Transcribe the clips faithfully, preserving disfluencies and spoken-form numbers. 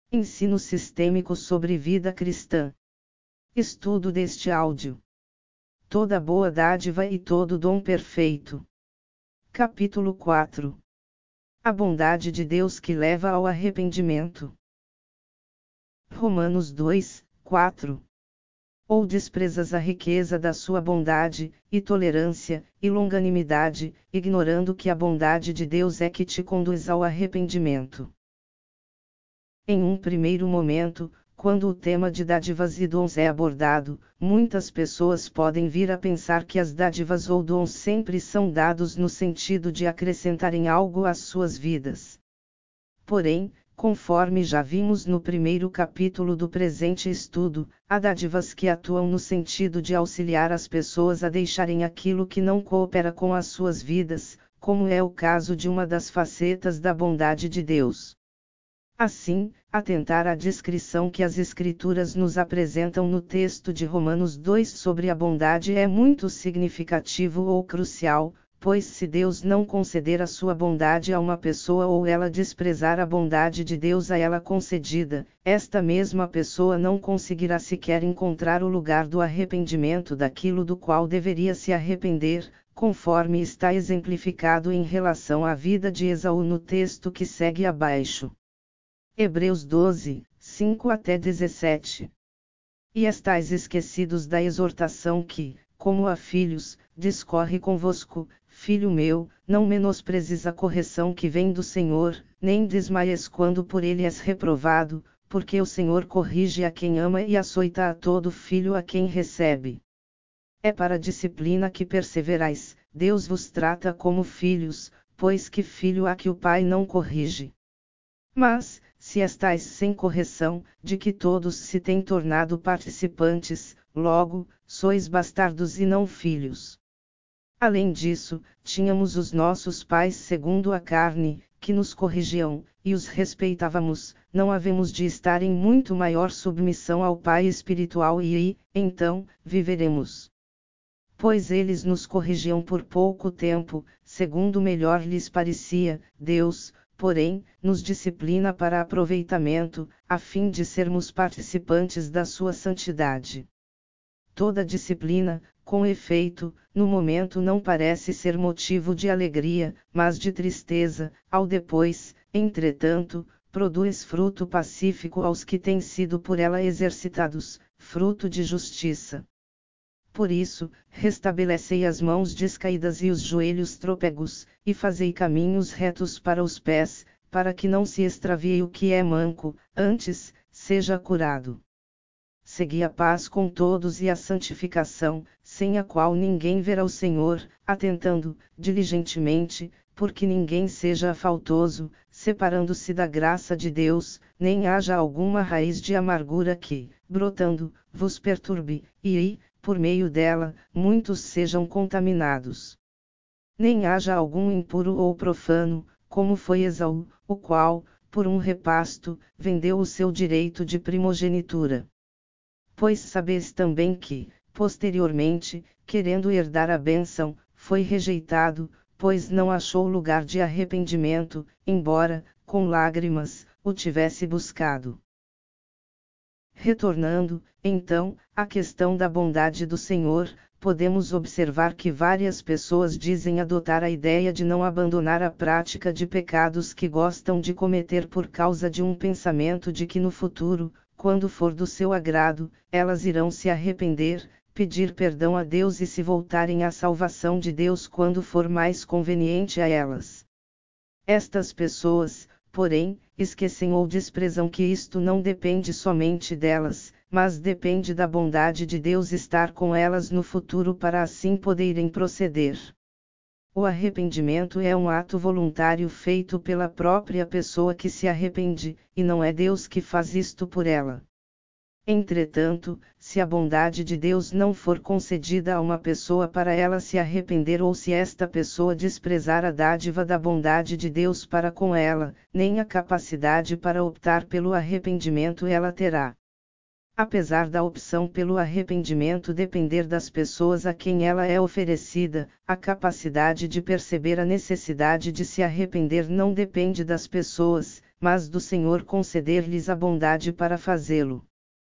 Ensino sistêmico sobre vida cristã. Estudo deste áudio. Toda boa dádiva e todo dom perfeito. Capítulo quatro. A bondade de Deus que leva ao arrependimento. Romanos dois, quatro. Ou desprezas a riqueza da sua bondade, e tolerância, e longanimidade, ignorando que a bondade de Deus é que te conduz ao arrependimento. Em um primeiro momento, quando o tema de dádivas e dons é abordado, muitas pessoas podem vir a pensar que as dádivas ou dons sempre são dados no sentido de acrescentarem algo às suas vidas. Porém, conforme já vimos no primeiro capítulo do presente estudo, há dádivas que atuam no sentido de auxiliar as pessoas a deixarem aquilo que não coopera com as suas vidas, como é o caso de uma das facetas da bondade de Deus. Assim, atentar à descrição que as Escrituras nos apresentam no texto de Romanos dois sobre a bondade é muito significativo ou crucial, pois se Deus não conceder a sua bondade a uma pessoa ou ela desprezar a bondade de Deus a ela concedida, esta mesma pessoa não conseguirá sequer encontrar o lugar do arrependimento daquilo do qual deveria se arrepender, conforme está exemplificado em relação à vida de Esaú no texto que segue abaixo. Hebreus doze, cinco até dezessete. E estais esquecidos da exortação que, como a filhos, discorre convosco, filho meu, não menosprezes a correção que vem do Senhor, nem desmaies quando por ele és reprovado, porque o Senhor corrige a quem ama e açoita a todo filho a quem recebe. É para a disciplina que perseverais, Deus vos trata como filhos, pois que filho há que o pai não corrige? Mas, se estais sem correção, de que todos se têm tornado participantes, logo, sois bastardos e não filhos. Além disso, tínhamos os nossos pais segundo a carne, que nos corrigiam, e os respeitávamos, não havemos de estar em muito maior submissão ao Pai espiritual e, então, viveremos. Pois eles nos corrigiam por pouco tempo, segundo melhor lhes parecia, Deus, porém, nos disciplina para aproveitamento, a fim de sermos participantes da sua santidade. Toda disciplina, com efeito, no momento não parece ser motivo de alegria, mas de tristeza, ao depois, entretanto, produz fruto pacífico aos que têm sido por ela exercitados, fruto de justiça. Por isso, restabelecei as mãos descaídas e os joelhos trôpegos, e fazei caminhos retos para os pés, para que não se extravie o que é manco, antes, seja curado. Segui a paz com todos e a santificação, sem a qual ninguém verá o Senhor, atentando, diligentemente, porque ninguém seja faltoso, separando-se da graça de Deus, nem haja alguma raiz de amargura que, brotando, vos perturbe, e, por meio dela, muitos sejam contaminados. Nem haja algum impuro ou profano, como foi Esaú, o qual, por um repasto, vendeu o seu direito de primogenitura. Pois sabeis também que, posteriormente, querendo herdar a bênção, foi rejeitado, pois não achou lugar de arrependimento, embora, com lágrimas, o tivesse buscado. Retornando, então, à questão da bondade do Senhor, podemos observar que várias pessoas dizem adotar a ideia de não abandonar a prática de pecados que gostam de cometer por causa de um pensamento de que no futuro, quando for do seu agrado, elas irão se arrepender, pedir perdão a Deus e se voltarem à salvação de Deus quando for mais conveniente a elas. Estas pessoas, porém, esquecem ou desprezam que isto não depende somente delas, mas depende da bondade de Deus estar com elas no futuro para assim poderem proceder. O arrependimento é um ato voluntário feito pela própria pessoa que se arrepende, e não é Deus que faz isto por ela. Entretanto, se a bondade de Deus não for concedida a uma pessoa para ela se arrepender ou se esta pessoa desprezar a dádiva da bondade de Deus para com ela, nem a capacidade para optar pelo arrependimento ela terá. Apesar da opção pelo arrependimento depender das pessoas a quem ela é oferecida, a capacidade de perceber a necessidade de se arrepender não depende das pessoas, mas do Senhor conceder-lhes a bondade para fazê-lo.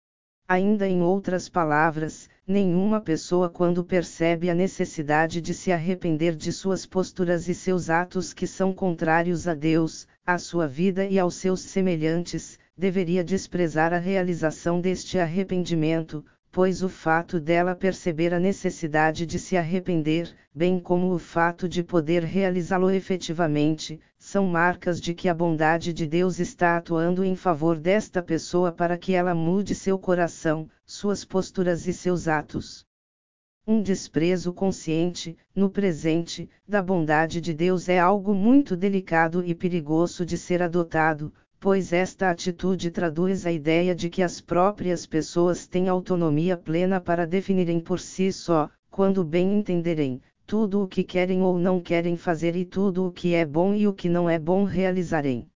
Ainda em outras palavras, nenhuma pessoa, quando percebe a necessidade de se arrepender de suas posturas e seus atos que são contrários a Deus, à sua vida e aos seus semelhantes, deveria desprezar a realização deste arrependimento, pois o fato dela perceber a necessidade de se arrepender, bem como o fato de poder realizá-lo efetivamente, são marcas de que a bondade de Deus está atuando em favor desta pessoa para que ela mude seu coração, suas posturas e seus atos. Um desprezo consciente, no presente, da bondade de Deus é algo muito delicado e perigoso de ser adotado, pois esta atitude traduz a ideia de que as próprias pessoas têm autonomia plena para definirem por si só, quando bem entenderem, tudo o que querem ou não querem fazer e tudo o que é bom e o que não é bom realizarem.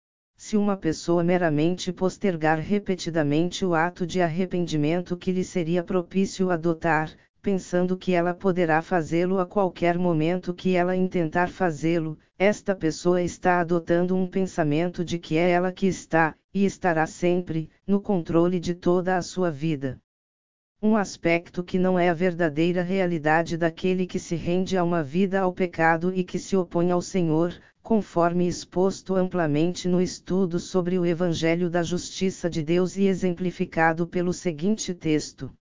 Se uma pessoa meramente postergar repetidamente o ato de arrependimento que lhe seria propício adotar, pensando que ela poderá fazê-lo a qualquer momento que ela intentar fazê-lo, esta pessoa está adotando um pensamento de que é ela que está, e estará sempre, no controle de toda a sua vida. Um aspecto que não é a verdadeira realidade daquele que se rende a uma vida ao pecado e que se opõe ao Senhor, conforme exposto amplamente no estudo sobre o Evangelho da Justiça de Deus e exemplificado pelo seguinte texto.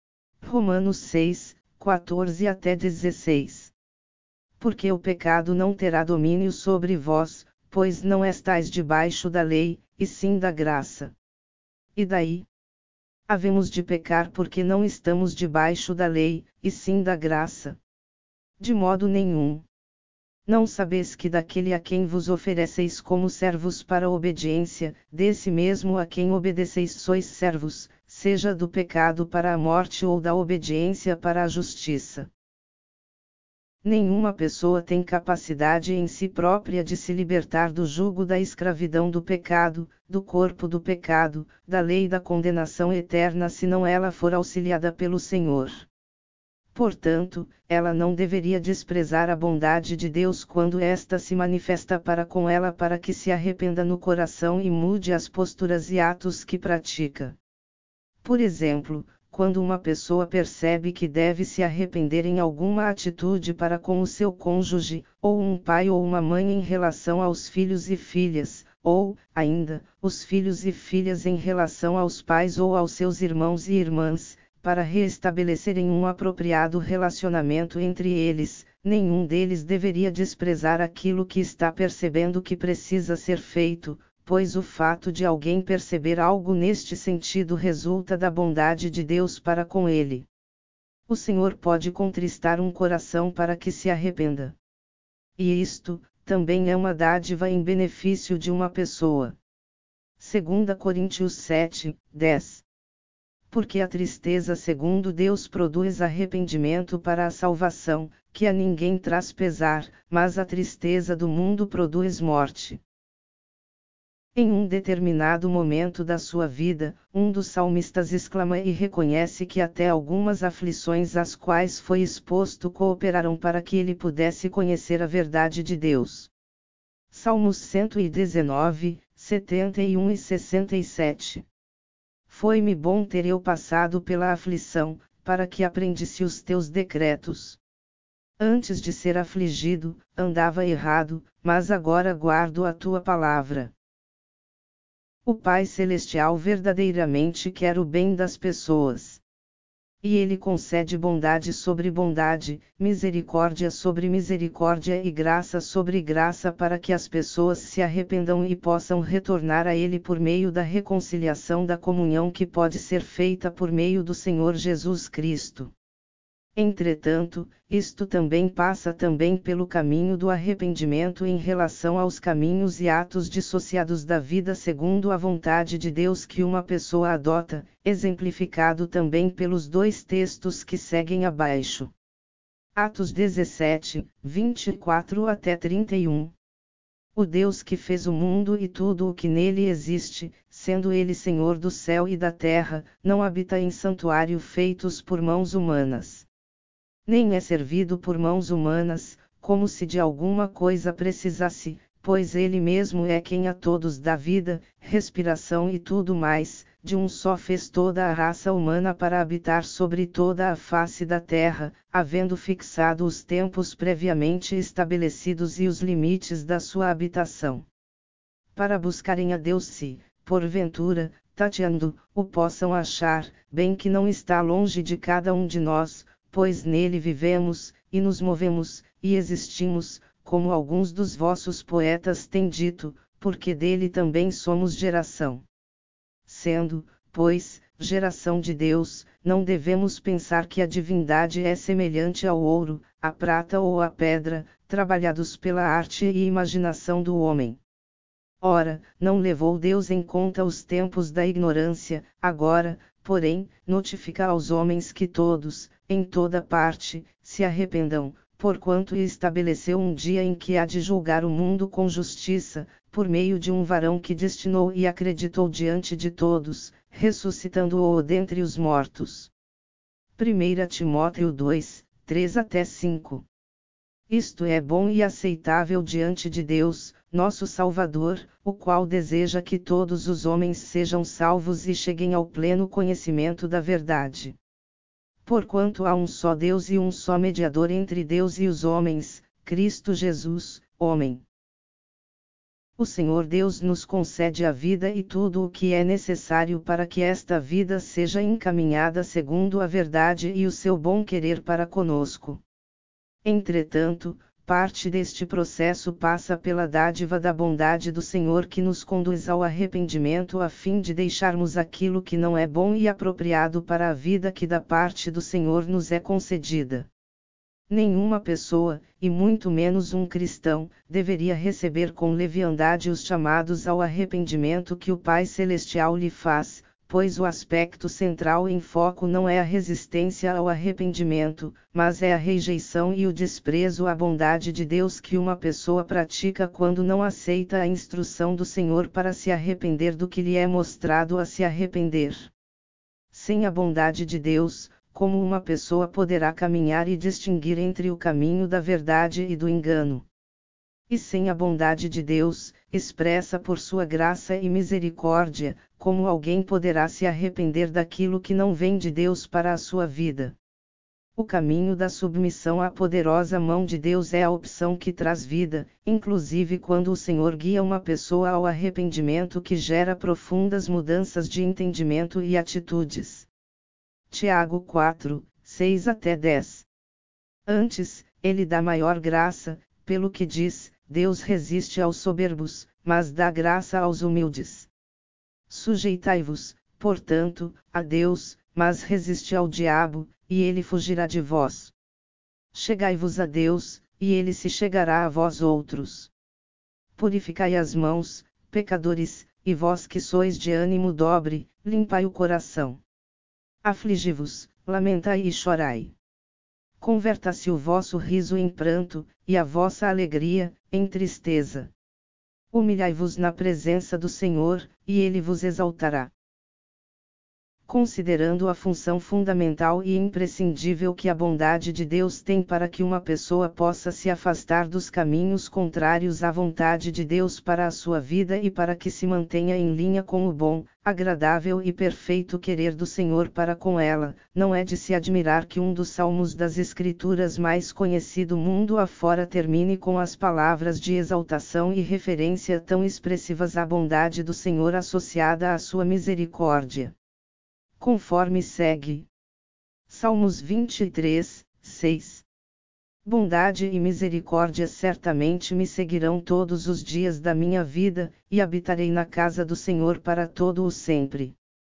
Romanos seis, quatorze até dezesseis. Porque o pecado não terá domínio sobre vós, pois não estáis debaixo da lei, e sim da graça. E daí? Havemos de pecar porque não estamos debaixo da lei, e sim da graça? De modo nenhum. Não sabeis que daquele a quem vos ofereceis como servos para a obediência, desse mesmo a quem obedeceis sois servos, seja do pecado para a morte ou da obediência para a justiça. Nenhuma pessoa tem capacidade em si própria de se libertar do jugo da escravidão do pecado, do corpo do pecado, da lei da condenação eterna se não ela for auxiliada pelo Senhor. Portanto, ela não deveria desprezar a bondade de Deus quando esta se manifesta para com ela para que se arrependa no coração e mude as posturas e atos que pratica. Por exemplo, quando uma pessoa percebe que deve se arrepender em alguma atitude para com o seu cônjuge, ou um pai ou uma mãe em relação aos filhos e filhas, ou, ainda, os filhos e filhas em relação aos pais ou aos seus irmãos e irmãs, para reestabelecerem um apropriado relacionamento entre eles, nenhum deles deveria desprezar aquilo que está percebendo que precisa ser feito, pois o fato de alguém perceber algo neste sentido resulta da bondade de Deus para com ele. O Senhor pode contristar um coração para que se arrependa. E isto, também é uma dádiva em benefício de uma pessoa. Segunda Coríntios sete, dez. Porque a tristeza segundo Deus produz arrependimento para a salvação, que a ninguém traz pesar, mas a tristeza do mundo produz morte. Em um determinado momento da sua vida, um dos salmistas exclama e reconhece que até algumas aflições às quais foi exposto cooperaram para que ele pudesse conhecer a verdade de Deus. Salmos cento e dezenove, setenta e um e sessenta e sete. Foi-me bom ter eu passado pela aflição, para que aprendisse os teus decretos. Antes de ser afligido, andava errado, mas agora guardo a tua palavra. O Pai Celestial verdadeiramente quer o bem das pessoas. E Ele concede bondade sobre bondade, misericórdia sobre misericórdia e graça sobre graça para que as pessoas se arrependam e possam retornar a Ele por meio da reconciliação da comunhão que pode ser feita por meio do Senhor Jesus Cristo. Entretanto, isto também passa também pelo caminho do arrependimento em relação aos caminhos e atos dissociados da vida segundo a vontade de Deus que uma pessoa adota, exemplificado também pelos dois textos que seguem abaixo. Atos dezessete, vinte e quatro até trinta e um. O Deus que fez o mundo e tudo o que nele existe, sendo Ele Senhor do céu e da terra, não habita em santuário feitos por mãos humanas. Nem é servido por mãos humanas, como se de alguma coisa precisasse, pois Ele mesmo é quem a todos dá vida, respiração e tudo mais, de um só fez toda a raça humana para habitar sobre toda a face da terra, havendo fixado os tempos previamente estabelecidos e os limites da sua habitação. Para buscarem a Deus se, porventura, tateando, o possam achar, bem que não está longe de cada um de nós, pois nele vivemos, e nos movemos, e existimos, como alguns dos vossos poetas têm dito, porque dele também somos geração. Sendo, pois, geração de Deus, não devemos pensar que a divindade é semelhante ao ouro, à prata ou à pedra, trabalhados pela arte e imaginação do homem. Ora, não levou Deus em conta os tempos da ignorância, agora, porém, notifica aos homens que todos, em toda parte, se arrependam, porquanto estabeleceu um dia em que há de julgar o mundo com justiça, por meio de um varão que destinou e acreditou diante de todos, ressuscitando-o dentre os mortos. primeira Timóteo dois, três até cinco. Isto é bom e aceitável diante de Deus, nosso Salvador, o qual deseja que todos os homens sejam salvos e cheguem ao pleno conhecimento da verdade. Porquanto há um só Deus e um só mediador entre Deus e os homens, Cristo Jesus, homem. O Senhor Deus nos concede a vida e tudo o que é necessário para que esta vida seja encaminhada segundo a verdade e o seu bom querer para conosco. Entretanto, parte deste processo passa pela dádiva da bondade do Senhor que nos conduz ao arrependimento a fim de deixarmos aquilo que não é bom e apropriado para a vida que da parte do Senhor nos é concedida. Nenhuma pessoa, e muito menos um cristão, deveria receber com leviandade os chamados ao arrependimento que o Pai Celestial lhe faz, pois o aspecto central em foco não é a resistência ao arrependimento, mas é a rejeição e o desprezo à bondade de Deus que uma pessoa pratica quando não aceita a instrução do Senhor para se arrepender do que lhe é mostrado a se arrepender. Sem a bondade de Deus, como uma pessoa poderá caminhar e distinguir entre o caminho da verdade e do engano? E sem a bondade de Deus, expressa por sua graça e misericórdia, como alguém poderá se arrepender daquilo que não vem de Deus para a sua vida? O caminho da submissão à poderosa mão de Deus é a opção que traz vida, inclusive quando o Senhor guia uma pessoa ao arrependimento que gera profundas mudanças de entendimento e atitudes. Tiago quatro, seis até dez. Antes, ele dá maior graça, pelo que diz, Deus resiste aos soberbos, mas dá graça aos humildes. Sujeitai-vos, portanto, a Deus, mas resisti ao diabo, e ele fugirá de vós. Chegai-vos a Deus, e ele se chegará a vós outros. Purificai as mãos, pecadores, e vós que sois de ânimo dobre, limpai o coração. Afligi-vos, lamentai e chorai. Converta-se o vosso riso em pranto, e a vossa alegria, em tristeza. Humilhai-vos na presença do Senhor, e ele vos exaltará. Considerando a função fundamental e imprescindível que a bondade de Deus tem para que uma pessoa possa se afastar dos caminhos contrários à vontade de Deus para a sua vida e para que se mantenha em linha com o bom, agradável e perfeito querer do Senhor para com ela, não é de se admirar que um dos salmos das Escrituras mais conhecido mundo afora termine com as palavras de exaltação e referência tão expressivas à bondade do Senhor associada à sua misericórdia. Conforme segue. Salmos vinte e três, seis. Bondade e misericórdia certamente me seguirão todos os dias da minha vida, e habitarei na casa do Senhor para todo o sempre.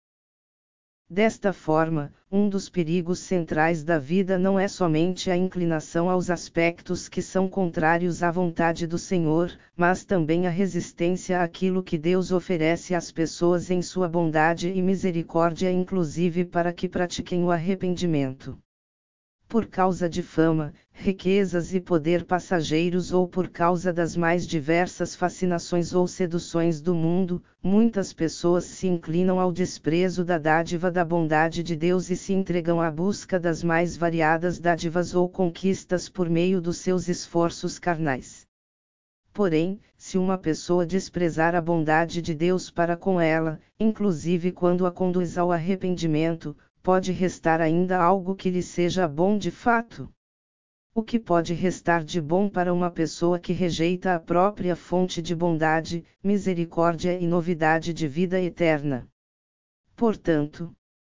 Desta forma, um dos perigos centrais da vida não é somente a inclinação aos aspectos que são contrários à vontade do Senhor, mas também a resistência àquilo que Deus oferece às pessoas em sua bondade e misericórdia, inclusive para que pratiquem o arrependimento. Por causa de fama, riquezas e poder passageiros ou por causa das mais diversas fascinações ou seduções do mundo, muitas pessoas se inclinam ao desprezo da dádiva da bondade de Deus e se entregam à busca das mais variadas dádivas ou conquistas por meio dos seus esforços carnais. Porém, se uma pessoa desprezar a bondade de Deus para com ela, inclusive quando a conduz ao arrependimento, pode restar ainda algo que lhe seja bom de fato? O que pode restar de bom para uma pessoa que rejeita a própria fonte de bondade, misericórdia e novidade de vida eterna? Portanto,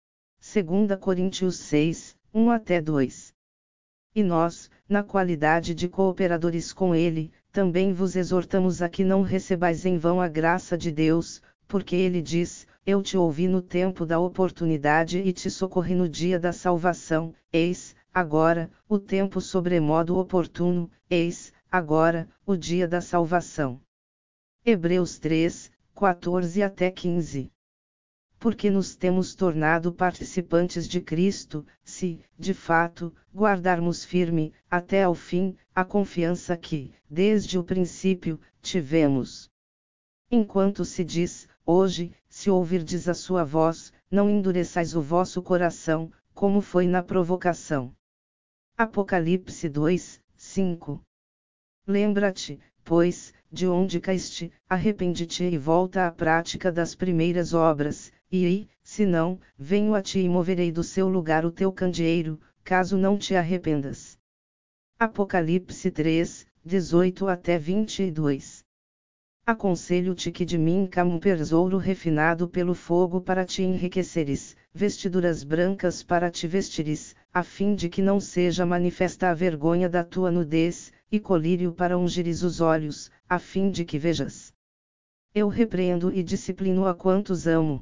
dois Coríntios seis, um até dois. E nós, na qualidade de cooperadores com ele, também vos exortamos a que não recebais em vão a graça de Deus, porque ele diz: Eu te ouvi no tempo da oportunidade e te socorri no dia da salvação. Eis, agora, o tempo sobremodo oportuno, eis, agora, o dia da salvação. Hebreus três, quatorze até quinze. Porque nos temos tornado participantes de Cristo, se, de fato, guardarmos firme, até ao fim, a confiança que, desde o princípio, tivemos. Enquanto se diz, hoje, se ouvirdes a sua voz, não endureçais o vosso coração, como foi na provocação. Apocalipse dois, cinco. Lembra-te, pois, de onde caíste, arrepende-te e volta à prática das primeiras obras, e, se não, venho a ti e moverei do seu lugar o teu candeeiro, caso não te arrependas. Apocalipse três, dezoito até vinte e dois. Aconselho-te que de mim cama um tesouro refinado pelo fogo para te enriqueceres, vestiduras brancas para te vestires, a fim de que não seja manifesta a vergonha da tua nudez, e colírio para ungires os olhos, a fim de que vejas. Eu repreendo e disciplino a quantos amo.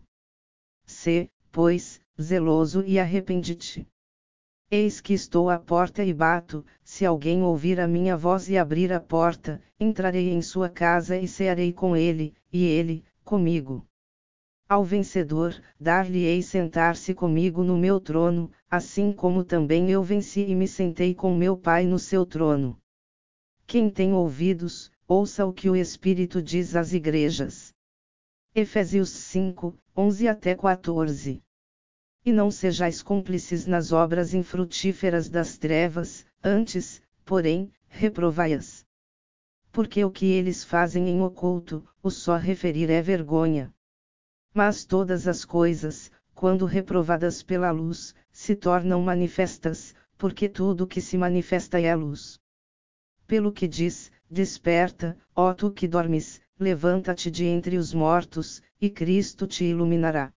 Sê, pois, zeloso e arrepende-te. Eis que estou à porta e bato, se alguém ouvir a minha voz e abrir a porta, entrarei em sua casa e cearei com ele, e ele, comigo. Ao vencedor, dar-lhe-ei sentar-se comigo no meu trono, assim como também eu venci e me sentei com meu Pai no seu trono. Quem tem ouvidos, ouça o que o Espírito diz às igrejas. Efésios cinco, onze até quatorze. E não sejais cúmplices nas obras infrutíferas das trevas, antes, porém, reprovai-as. Porque o que eles fazem em oculto, o só referir é vergonha. Mas todas as coisas, quando reprovadas pela luz, se tornam manifestas, porque tudo que se manifesta é a luz. Pelo que diz, desperta, ó tu que dormes, levanta-te de entre os mortos, e Cristo te iluminará.